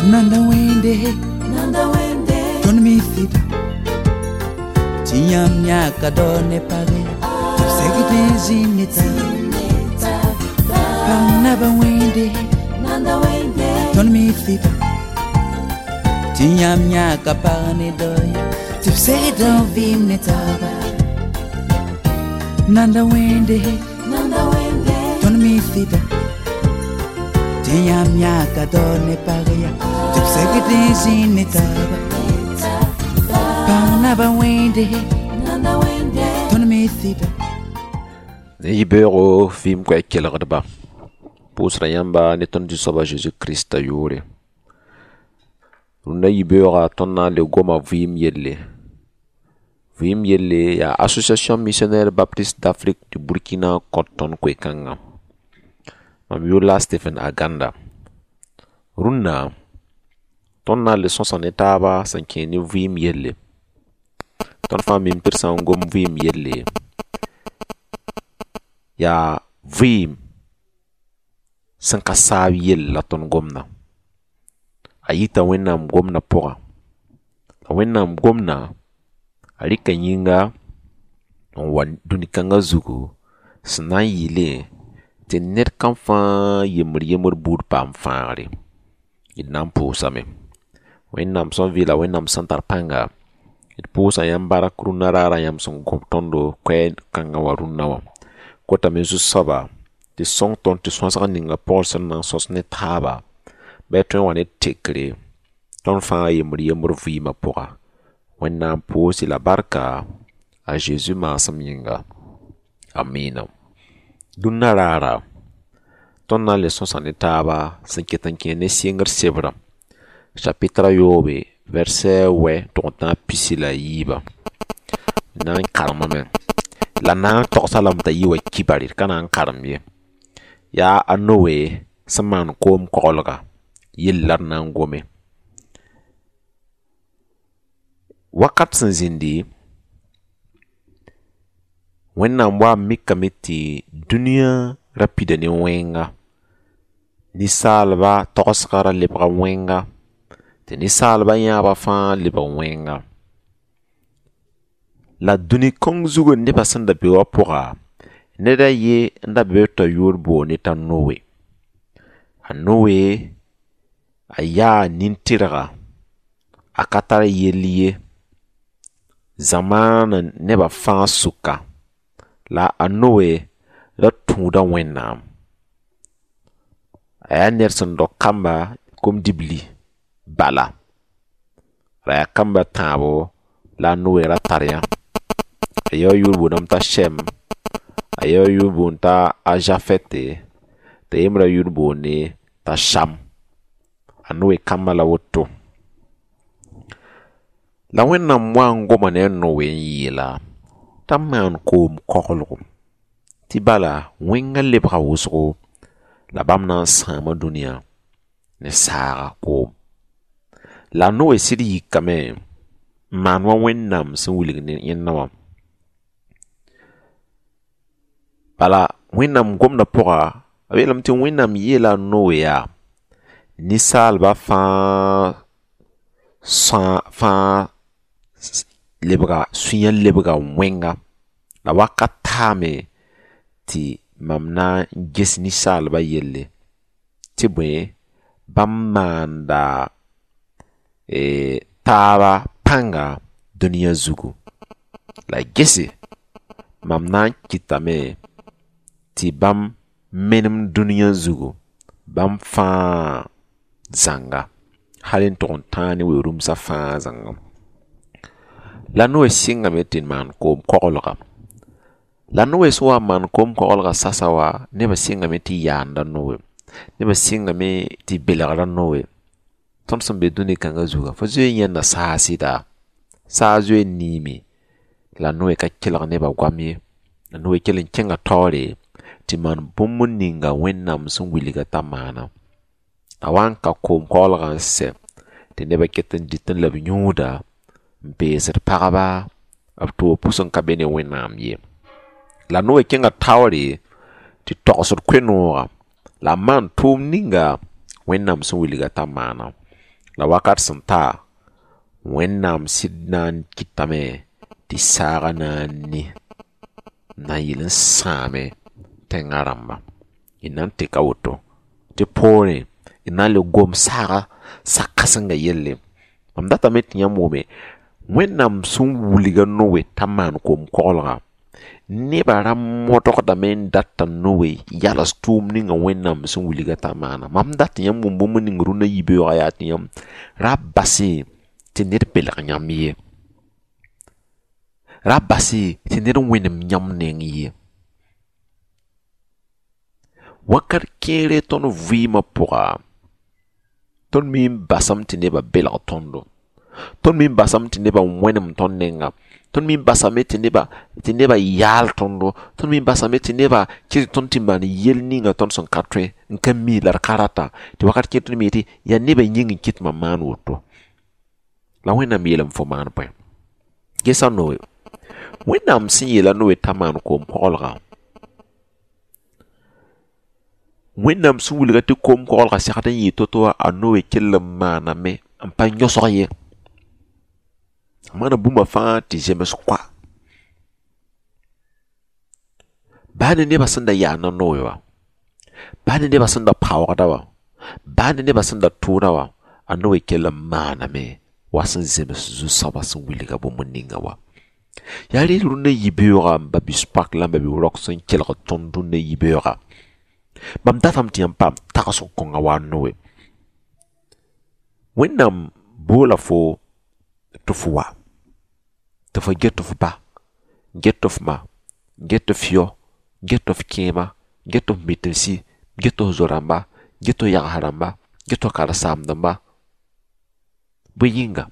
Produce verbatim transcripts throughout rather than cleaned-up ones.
Nanda wende, Nanda wende, ton mi thita. Tiam nyaka done pare, tipsegite zinita. Nanda wende, Nanda wende, ton mi thita. Tiam nyaka pane doya, tipsegite vimnita. Nanda wende, Nanda wende, ton mi thita. Tiam nyaka done pare, tipsegite zinita. Nanda wende, Nanda wende, ton mi thita. Ibero film kwa kelgdba pusra yamba ne ton du soba Jésus Christ yore runa ibera tonna le goma vim yelle vim yelle ya Association Missionnaire Baptiste d'Afrique du Burkina Cotton Kwekanga Mamiola Stephen Aganda runa tonna le son son etaba sankeni vim yelle ton famille persan gom vim yelle ya vim sanka saab yel la ton gomna ayita wennam gomna poga wennam gomna alika yinga wan dunikanga zugu sna yile te net kan fa yemur yemur bud pam faare idnam pusame wennam son vila wennam santar panga it pusa yambara kuruna rara yam son gomtondo kwen kanga warunna wa kota mezu saba de song ton te swansaka ninga porson nan sos ne taba beton wane tekre ton fa yemur yemur vima poa wenna posi la barka a Jésus ma saminga amina dunna rara ton na le sos ne taba sanketan kene singer sebra chapitre yobe verset we ton ta pisila yiba nan karma men la na to salam ta yiwa kibarir kana karam ye ya anowe saman kom kolga yillar nan gome wakat san zindi wannan wa mikamiti dunia rapide ne wenga ni salba toskara lebra wenga te ni salba ya ba fa lebra wenga la duni kong zugo ne pasan da bewa poga ne da ye nda beto yurbo ne ta nowe a nowe aya nintiraga akatara yeliye zamana ne ba fa suka la anowe la tuda wenna aya nerson do kamba kom dibli bala ra kamba tabo la nowe ra tarya ayo yurbo nam ta shem ayo yurbo ta ajafete te imra yurbo ne ta sham anowe kamala woto la wenna mwango mane nowe yila tamman kom kokolo tibala wenga lebra wusgo la bamna sama dunia ne sara kom la nowe sidi kame manwa wennam sun wuligne yennawa bala wennam gomna poga abelam tin wennam yela nowe ya ni salba fa sa fa lebra suyen lebra wenga la wakatame ti mamna ges ni salba yelle ti bwe bamanda e taba panga dunia zugu la gesi mamna kitame ti bam menem dunia zugu bam fa zanga halin ton tani we rum sa fa zanga la no singa metin man kom kolga la no so man kom kolga sasawa ne ba singa meti yanda no ne ba singa me ti belagra no ton son be duni kanga zuga fo zwe yanda sa sida sa zwe nimi la no ka kilga ne ba gwami la no kelin kenga tore ti man bumun ninga wennam sun wiliga tamana awan ka kom kolga se ti ne ba ketan ditan la binyuda bezer paraba ab to puson kabene wennam ye la no kenga tawri ti toksor kwenora la man tum ninga wennam sun wiliga tamana la wakat sẽn ta wẽnnaam sɩd na n kɩtame tɩ saaga na n ne na n yɩl n sãame tẽngã rãmba y na n tɩka woto tɩ poorẽ y na n le gom saaga sa-kãsengã yelle mam datame tɩ yãmb wʋme wẽnnaam sẽn wilga noe t'a maan kom-koglga nebã ra modgdame n data noe yals tʋʋm ninga wẽnnaam sẽn wilga t'a maana mam dat tɩ yãmb wʋm bũmb ning rũnã yibeoogã yaa tɩ yãmb ra base tɩ ned belg yãmb ye ra base tɩ ned wẽnem yãmb neng ye wakat kẽere tõnd vɩɩmã pʋga tõnd mi n basame tɩ nebã belg tõndo tõnd mi n basame tɩ nebã wẽnem tõnd nenga tõnd mi n basame tɩ nebã tɩ nebã yaal tõndo tõnd mi n basame tɩ nebã kɩt tõnd tɩ maan yel ninga tõnd sẽn ka tõe n ka mi la d ka rata tɩ wakat kẽer tõnd mi yetɩ yaa nebã yĩng n kɩt mam maan woto la wẽnnaam yeelame fo maan bõe gesa noe wẽnnaam sẽn yeela noe t'a maan kom-koglga wẽnnaam sẽn wilga tɩ kom-koglga segd n yɩ to-to a noe kell n maaname n pa yõsg ye maana bũmba fãa tɩ zems koa baa ne nebã sẽn da yaana noe wa baa ne nebã sẽn da paoogda wa baa ne nebã sẽn da tʋʋda wa a noe kell n maaname wa sẽn zems zu-soabã sẽn wilga bũmb ninga wa yaa rel rũnã yibeoogã n ba bis-pak la n ba bi-rok sẽn kelg tõnd rũnã yibeoogã mam datame tɩ yãmb paam tagsg kõnga wa noe wẽnnaam boola fo tɩ fo wa tɩ fo get f ba get f ma get f yo get f kẽema get f mitemsi get f zo-rãmba get f yags rãmba get f karen-saamdẽmba bõe yĩnga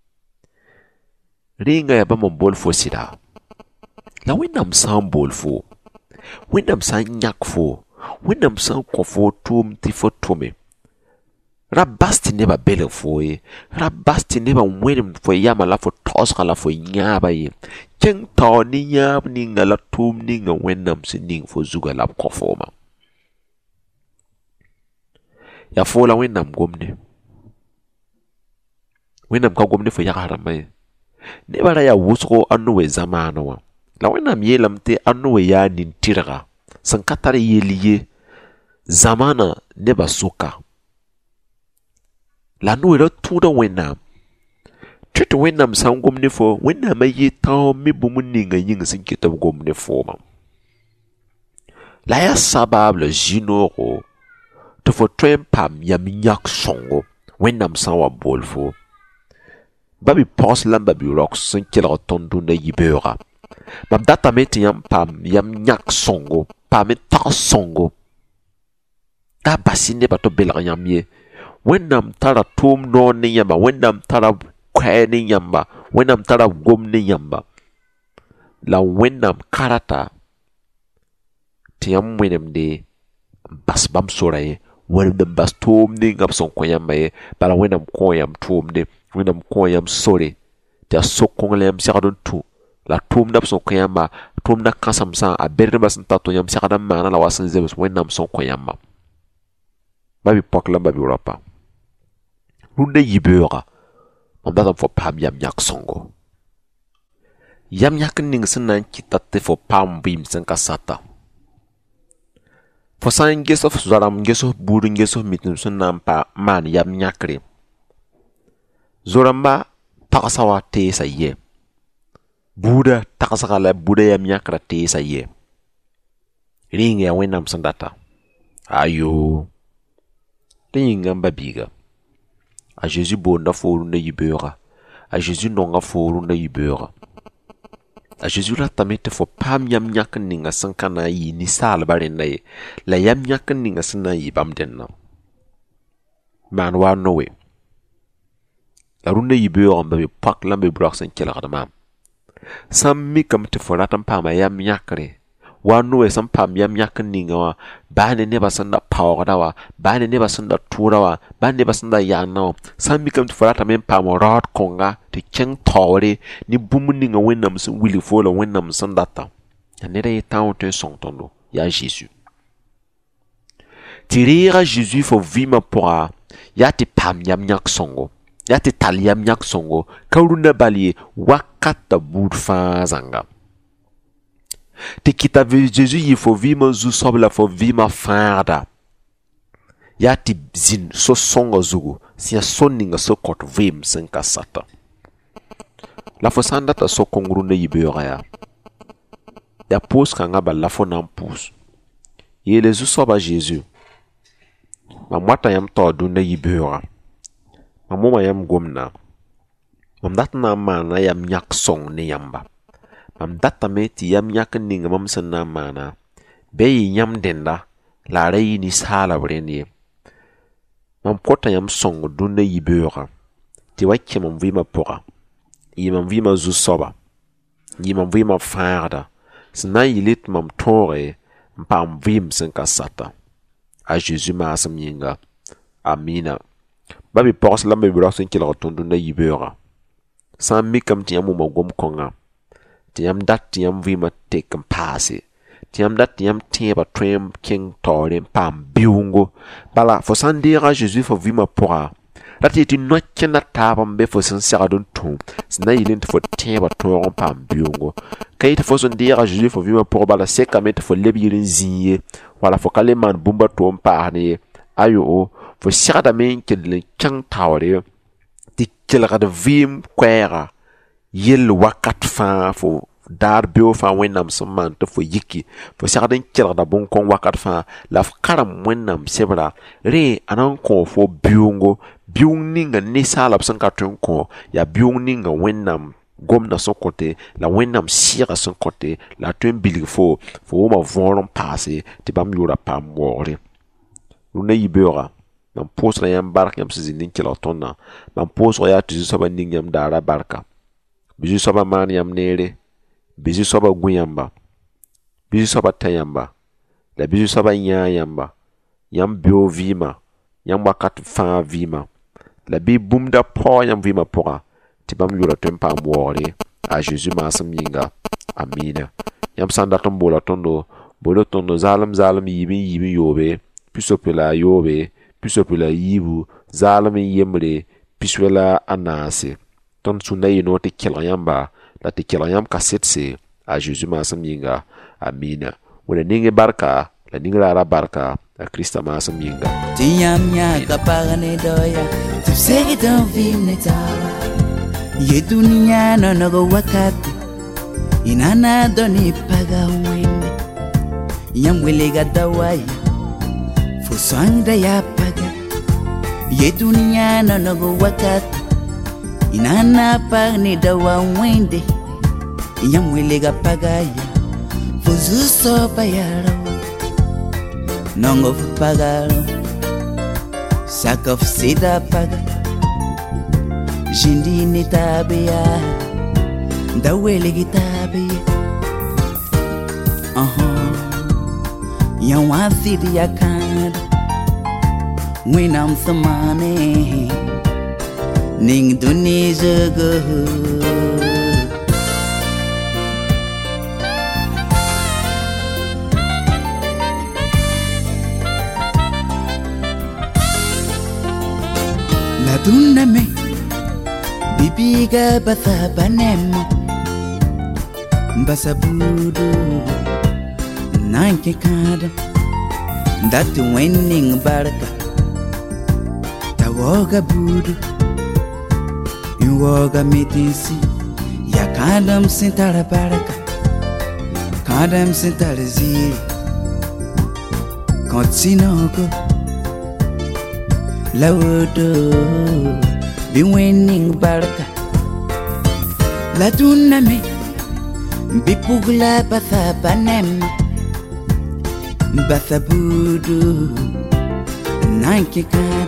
rɩɩngã yaa bãmb n bool fo sɩda la wẽnnaam sã n bool fo wẽnnaam sã n yãk fo wẽnnaam sã n kõ fo tʋʋm tɩ fo tʋme ra bas tɩ nebã belg fo ye ra bas tɩ nebã wẽnem fo yama la fo taoosga la fo yãaba ye kẽng tao ne yãab ninga la tʋʋm ninga wẽnnaam sẽn ning fo zugã la b kõ fooma yaa fo la wẽnnaam gomde wẽnnaam ka gomde fo yags rãmbã ye nebã ra yaa wʋsgo a noe zamaanẽ wã la wẽnnaam yeelame tɩ a noe yaa nin-tɩrga sẽn ka tar yell ye zamaanã nebã sʋka la noe ra tũuda wẽnnaam tɩ tɩ wẽnnaam sã n gom ne fo wẽnnaamã yɩ tãog me bũmb ninga yĩng sẽn ket b gom ne foomã la yaa sabaab la zĩ-noogo tɩ fo tõe n paam yam yãk sõngo wẽnnaam sã n wa bool fo ba bi-pɔgs la n ba bi-rok sẽn kelg tõnd rũnã yibeoogã mam datame tɩ yãmb paam yam yãk sõngo paam n tags sõngo t'a bas nebã tɩ belg yãmb ye wẽnnaam tara tʋʋm noor ne yãmba wẽnnaam tara koɛɛ ne yãmba wẽnnaam tara gom ne yãmba la wẽnnaam karata tɩ yãmb wẽnemde n bas bãmb sora ye wẽnemd n bas tʋʋm ninga b sẽn kõ yãmba ye bala wẽnnaam kõ yãmb tʋʋmde wẽnnaam kõ yãmb sore tɩ a sok-kõng la yãmb segd n tũ la tʋʋmda b sẽn kõ yãmba tʋʋmda kãsemsã a berdbã sẽn tar tɩ yãmb segd n maana la wa sẽn zems wẽnnaam sẽn kõ yãmba ba bi-pɔk la n ba bi-raopã rũnã yibeoogã mam datame fo paam yam yãk sõngo yam yãk ning sẽn na n kɩta tɩ fo paam vɩɩm sẽn ka sata fo sã n ges f zoarãmb ges f buud n ges f mitem sẽn na n pa maan yam yãkre zo-rãmba tagsa wa teesa yɛ buuda tagsga la buuda yam yãkrã teesa yɛ rɩɩng yaa wẽnnaam sẽn data ayo tɩ yĩnga n ba biiga a Zeezi boonda fo rũnã yibeoogã a Zeezi nonga fo rũnã yibeoogã a Zeezi ratame tɩ fo paam yam yãk ninga sẽn ka na n yɩ ninsaalbã rẽnda ye la yam yãk ninga sẽn na n yɩ bãmb dẽnna maan wa noe la rũnã yibeoogã n ba be pɔk la n be b-rok sẽn kelgd maam sã n mikame tɩ fo rat n paama yam yãkre wa noe sẽn paam yam yãk ninga wã baa ne nebã sẽn da paoogda wa baa ne nebã sẽn da tʋʋda wa baa ne nebã sẽn da yaanna wã sã n mikame tɩ fo ratame n paam raood kõnga tɩ kẽng taoore ne bũmb ninga wẽnnaam sẽn wilg fo la wẽnnaam sẽn data yaa ned a ye tãag tõe n sõng tõndo yaa Zeezi tɩ reega Zeezi fo vɩɩmã pʋga ya tɩ paam yam yãk sõngo ya tɩ tall yam yãk sõngo ka rũndã bal ye wakata buud fãa zãnga tɩ kɩta Zeezi yɩ fo vɩɩmã zu-soab la fo vɩɩmã fãagda yaa tɩ zĩn so-sõnga zugu sẽn yaa so ninga sẽn kõt vɩɩm sẽn ka sata la fo sã n data so-kõng rũndã yibeoogã yaa yaa pʋʋs-kãngã bal la fo na n pʋʋs yeele zu-soabã Zeezi mam wata yãmb tao dũnna yibeoogã mam moma yãmb gomna mam dat n na n maana yam yãk sõng ne yãmba mam datame tɩ yam yãk n ninga mam sẽn na n maana bɩ yɩ yãmb dẽnda la a ra yɩ ninsaala b rẽnd ye mam kota yãmb sõng dũnna yibeoogã tɩ wa kẽ mam vɩɩmã pʋga yɩ mam vɩɩmã zu-soaba yɩ mam vɩɩmã fãagda sẽn na n yɩl tɩ mam tõoge n paam vɩɩm sẽn ka sata a Zeezi maasem yĩnga amina ba bɩ pags la me bɩ ra sẽn kelg tõnd dũnna yibeoogã sã n mikame tɩ yãmb wʋma gom-kõngã tɩ yãmb dat tɩ yãmb vɩɩmã tek n paase tɩ yãmb dat tɩ yãmb tẽebã tõe n kẽng taoore n paam beoongo bala fo sã n deega Zeezi fo vɩɩmã pʋga ra tɩ yetɩ no-kẽnda taab n be fo sẽn segd n tũ sẽn na yɩl tɩ fo tẽebã tõog n paam beoongo ka yetɩ fo sẽn deega Zeezi fo vɩɩmã pʋg bala sekame tɩ fo leb yɩl n zĩig ye wala fo ka le maan bũmba tʋʋm paasd ye ayo fo segdame n kell n kẽng taoore tɩ kelgd vɩɩm koɛɛga yell wakat fãa fo daar beo fãa wẽnnaam sẽn maan tɩ fo yiki fo segd n kelgda bõn-kõng wakat fãa la f karem wẽnnaam sebra rẽ a na n kõ fo beoongo beoong ninga ninsaalb sẽn ka tõe n kõ yaa beoong ninga wẽnnaam gomda sẽn kõte la wẽnnaam sɩɩga sẽn kõte la a tõe n bilg fo fo wʋma võor n paase tɩ bãmb yʋʋra paam waoogre rũndã yibeoogã mam pʋʋsga yãmb bark yãmb sẽn zĩnd n kelg tõndã mam pʋʋsg yaa tɩ zu-soabã ning yãmb daara barka bɩ zu-soabã maan yãmb neere bɩ zu-soabã gũ yãmba bɩ zu-soabã ta yãmba la bɩ zu-soabã yãa yãmba yãmb beo vɩɩmã yãmb wakat fãa vɩɩmã la bɩ bũmda paoog yãmb vɩɩmã pʋga tɩ bãmb yʋʋra tõe n paam waoogre a Zeezi maasem yĩnga amina yãmb sã n dat n boola tõndo boola tõndo zaalem zaalem yiib n yiib n yoobe pisope la a yoobe pisope la a yiibu zaalem n yembre piswe la a naase tõnd sũnda yɩ noog tɩ kelg yãmba la tɩ kelg yãmb kasetse a Zeezi maasem yĩnga amina wala ning barka la ning raara barka a Krista maasem yĩnga tɩ yãmb yãka pag ne doya tɩ b segd n vɩɩm ne taaba ye dũniyã noneg wakate y na na do ne paga wẽnde yãmb welga dawa ye fo sõangda yaa paga ye dũniyã noneg wakate y na na pag ne dawa wẽnde yãmb welga paga ye fo zu-soabã yaa rawa nong f paga sak f sɩda paga zĩndi ne taabe yaa da welgi taabe ye yã wã sɩd ya kãada wẽnnaam sẽn maane ning dũni zögo la dũnname bibiga basa banemo basa budu nanke kada dati wenning barka tawoga budu iwoga mitisi ya kadam sintara barka kadam sintara ziri kotsinogo lawdo bi winning barka la duname bi pugla basa banem basa budu nanke ka